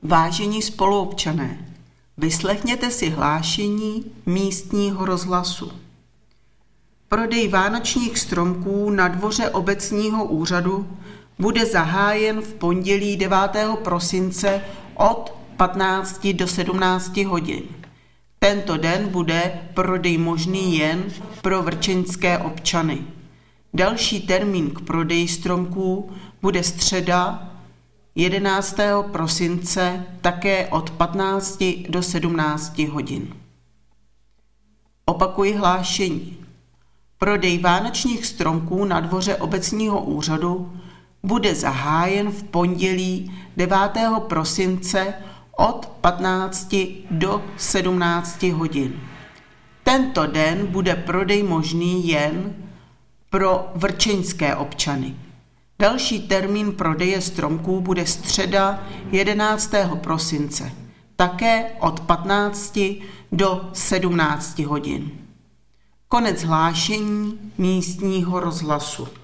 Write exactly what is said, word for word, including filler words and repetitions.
Vážení spoluobčané, vyslechněte si hlášení místního rozhlasu. Prodej vánočních stromků na dvoře obecního úřadu bude zahájen v pondělí devátého prosince od patnácti do sedmnácti hodin. Tento den bude prodej možný jen pro vrčeňské občany. Další termín k prodeji stromků bude středa jedenáctého prosince také od patnácti do sedmnácti hodin. Opakuji hlášení. Prodej vánočních stromků na dvoře obecního úřadu bude zahájen v pondělí devátého prosince od patnácti do sedmnácti hodin. Tento den bude prodej možný jen pro vrčeňské občany. Další termín prodeje stromků bude středa jedenáctého prosince, také od patnácti do sedmnácti hodin. Konec hlášení místního rozhlasu.